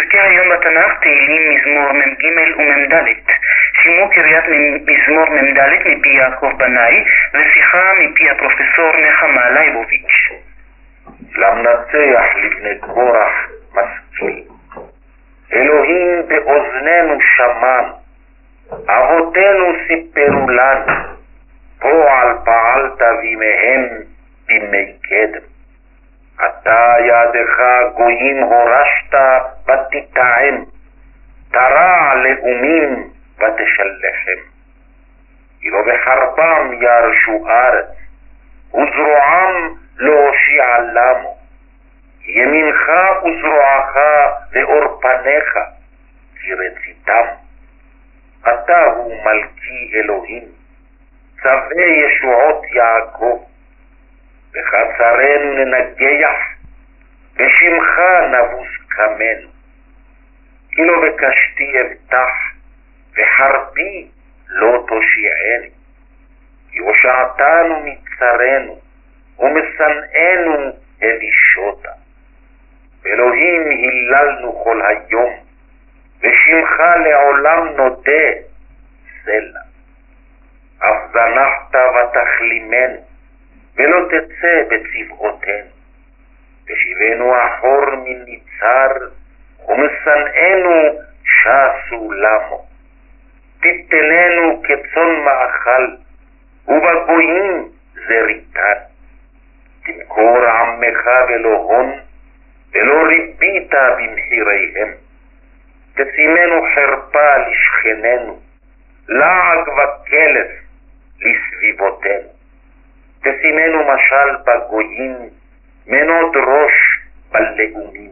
פרקי היום בתנ"ך, תהילים מזמור מ"ג ומ"ד. שימו קריאת מזמור מ"ד מפי יעקב בנאי ושיחה מפי הפרופסור נחמה ליבוביץ'. למנצח לבני קורח משכיל, אלוהים באוזנינו שמענו, אבותינו סיפרו לנו, פועל פעלת בימיהם בימי קדם. אתה ידך גויים הורשת ותטעם, תרע לאומים ותשלחם. אילו בחרבם ירשו ארץ, וזרועם לא הושיע למו. ימינך וזרועך ואור פניך, כי רציתם. אתה הוא מלכי אלוהים, צווה ישועות יעקב. בחצרנו ננגח, בשמך נבוס קמנו. כי לא בקשתי אבטח, וחרבי לא תושיעני. כי הושעתנו מצרנו, ומשנאנו אלישותה. אלוהים היללנו כל היום, ושמך לעולם נודה סלע. אף זנחת ותחלימנו, ולא תצא בצבאותינו. ושיבנו אחור מניצר, ומשנאנו שסו למו. תתננו כצאן מאכל, ובגויים זריתן. תמכור עמך ולא הון, ולא ריבית במחיריהם. תשימנו חרפה לשכננו, לעג וקלס לסביבותינו. תשימנו משל בגויים, מנוד ראש בלאומים.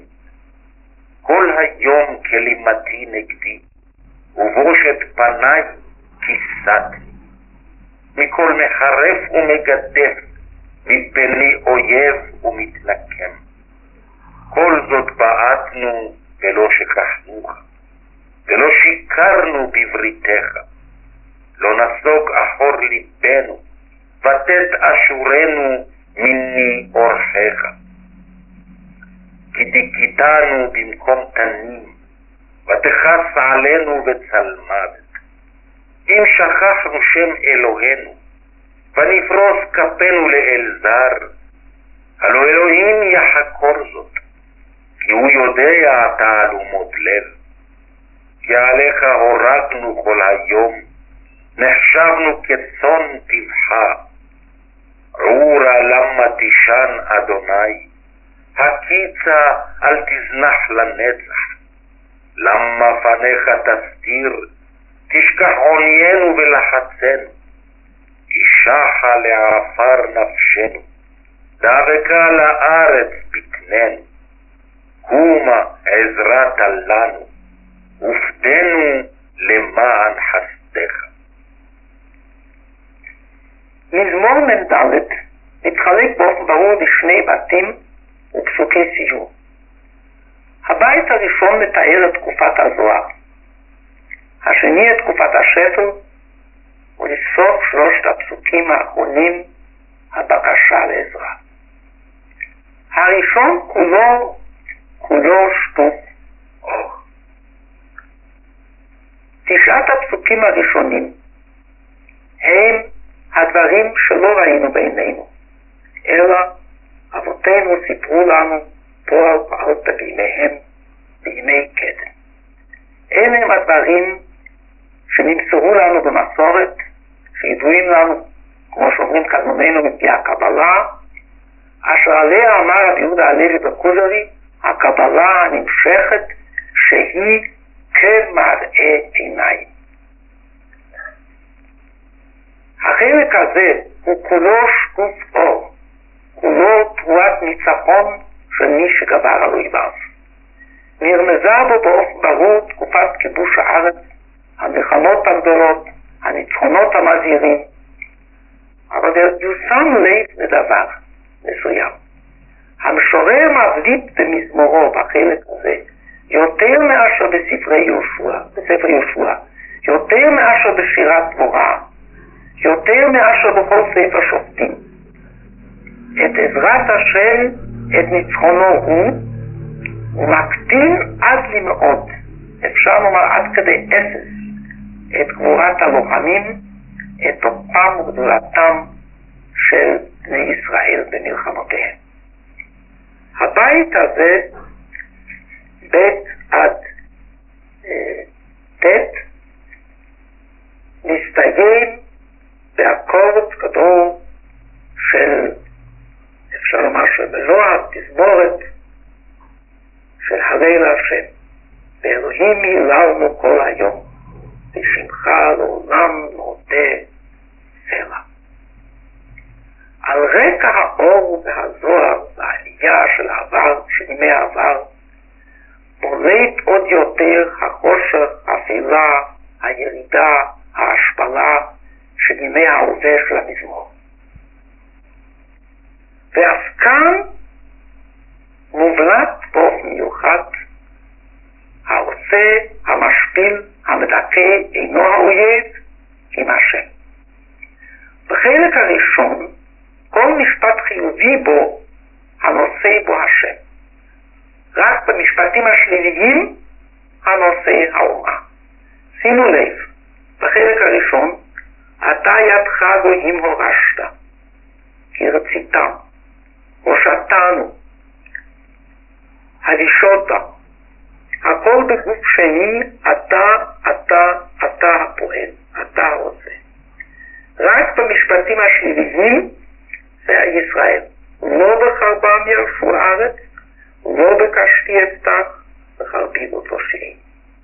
כל היום כלימתי נגדי, ובושת פניי כיסתי. מכל מחרף ומגדף, מפני אויב ומתנקם. כל זאת בעטנו ולא שכחנוך, ולא שיקרנו בבריתך. לא נסוג אחור ליבנו, ותת אשורנו מני אורחך. כי דיכיתנו במקום תנים, ותכס עלינו בצל מוות. אם שכחנו שם אלוהינו, ונפרוס כפינו לאל זר, הלא אלוהים יחקור זאת, כי הוא יודע תעלומות לב. כי עליך הורגנו כל היום, נחשבנו כצאן טבחה. עורה למה תישן אדוני, הקיצה אל תזנח לנצח. למה פניך תסתיר, תשכח עוניינו ולחצנו. כי שחה לעפר נפשנו, דבקה לארץ בטננו. קומה עזרת לנו, ופדנו למען חסדך. מזמור מ"ד מתחלק באופן ברור לשני בתים ופסוקי סיום. הבית הראשון מתאר את תקופת הזוהר, השני את תקופת השפל, ולסוף שלושת הפסוקים האחרונים הבקשה לעזרה. הראשון כולו שטוף אור. תשעת הפסוקים הראשונים הם הדברים שלא ראינו בעינינו, אלא אבותינו סיפרו לנו פועל פעלת בימיהם בימי קדם. אלה הם הדברים שנמסרו לנו במסורת, שידועים לנו, כמו שאומרים קדמוננו מפי הקבלה, אשר עליה אמר רבי יהודה הלוי בכוזרי, הקבלה הנמשכת שהיא כמראה עיניים. החלק הזה הוא כולו שטוף אור, כולו תרועת ניצחון של מי שגבר על אויביו. נרמזה בו באופן ברור תקופת כיבוש הארץ, המלחמות הגדולות, הניצחונות המזהירים. אבל יושם לב לדבר מסוים. המשורר מבליט במזמורו בחלק הזה יותר מאשר בספר יהושע, יותר מאשר בשירת דבורה, יותר מאשר בכל ספר שופטים. את עזרת השם, את ניצחונו הוא, ומקטין עד למאוד, אפשר לומר עד כדי אפס, את גבורת הלוחמים, את תוקפם וגדולתם של בני ישראל במלחמותיהם. הבית הזה, בית עד ט', מסתיים באקורד גדול של, אפשר לומר שבלא התזמורת של הלל השם, ואלוהים היללנו כל היום, בשמך לעולם נודה סלע. על רקע האור והזוהר והעלייה של העבר, של ימי העבר, בולט עוד יותר החושך, האפלה, הירידה, ההשפלה של ימי ההווה של המזמור. ואף כאן מובלט באופן מיוחד העושה, המשפיל, המדכא אינו האויב עם השם. בחלק הראשון כל משפט חיובי בו הנושא בו השם. רק במשפטים השליליים הנושא האומה. שימו לב, בחלק הראשון, אתה ידך גויים הורשת, כי רציתם, הושעתנו, הלישות, הכל בגוף שני, אתה הפועל, אתה רוצה. רק במשפטים השליליים זה ישראל. לא בחרבם ירשו הארץ, לא בקשתי אבטח, בחרבי לא תושיעי.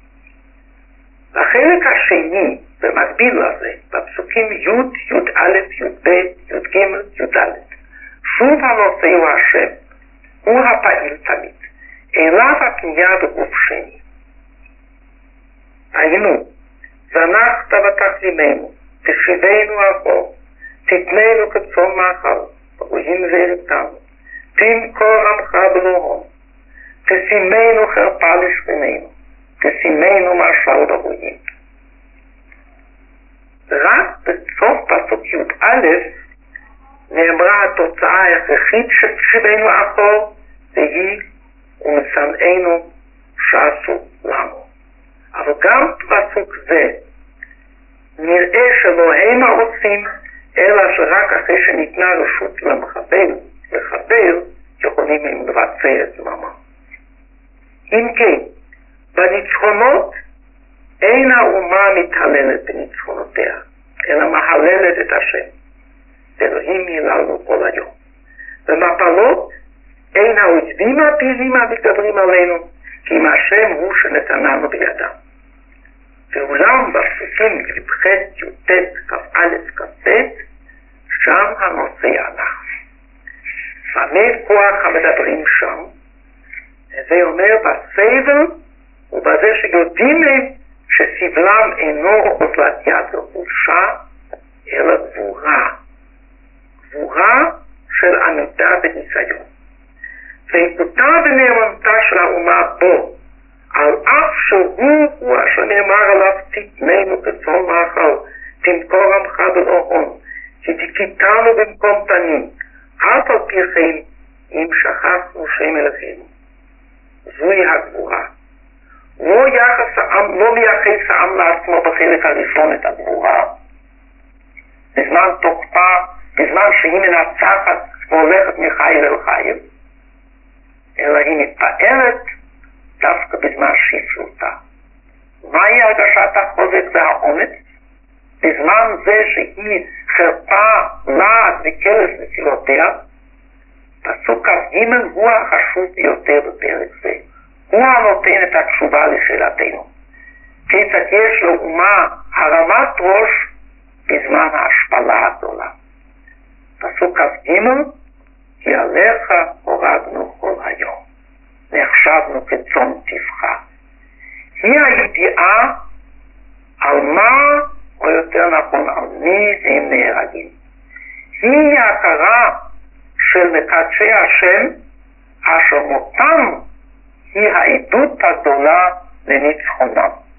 החלק השני, במקביל לזה, בפסוקים י', י' א', י' ב', י' ג', י' ד', שוב הנושא הוא השם, הוא הפעיל תמיד. אליו הפנייה בגוף שני. היינו, זנחת ותכלימנו, תשיבנו עבור, תתננו כצאן מאכל, בגויים זריתנו, תמכור עמך בלוהון, תשימנו חרפה לשכנינו, תשימנו משל בגויים. רק בסוף פסוק י"א נאמרה התוצאה ההכרחית שתשיבנו עבור, והיא ומשנאינו שעשו לנו. אבל גם פסוק זה נראה שלא הם העושים, אלא שרק אחרי שניתנה רשות למחבל, יכולים הם לבצע את זממם. אם כן, בניצחונות אין האומה מתהללת בניצחונותיה, אלא מהללת את השם. אלוהים היללנו כל היום. במפלות אין האויבים הפעילים המתגברים עלינו, כי אם השם הוא שנתננו בידם. ואולם בפסוקים י"ח, י"ט, כ"א, כ"ב, שם הנושא אנחנו. במה כוח המדברים שם? זה אומר בסבל ובזה שיודעים הם שסבלם אינו אוזלת יד וחולשה, אלא גבורה. גבורה של עמידה בניסיון. ועקבותה ונאמנותה של האומה בו, על אף שהוא אשר נאמר עליו תתננו כצאן מאכל, תמכור עמך בלוהון, כי דיכיתנו במקום תנים, אף על פי כן אם שכחנו שם אלוהינו. זוהי הגבורה. לא מייחס העם לעצמו בחלק הראשון את הגבורה, בזמן תוקפה, בזמן שהיא מנצחת והולכת מחיל אל חיל, אלא היא מתפארת דווקא בזמן שפלותה. מהי הרגשת החוזק והאומץ? בזמן זה שהיא חרפה, לעג וקלס נפילותיה, פסוק כ"ג הוא החשוב ביותר בפרק זה. הוא הנותן את התשובה לשאלתנו. כיצד יש לאומה הרמת ראש בזמן ההשפלה הגדולה. פסוק כ"ג, כי עליך הורדנו כל היום. נחשבנו כצאן טבחה. היא הידיעה על מה, או יותר נכון על מי הם נהרגים. היא ההכרה של מקדשי השם, אשר מותם היא העדות הגדולה לניצחונם.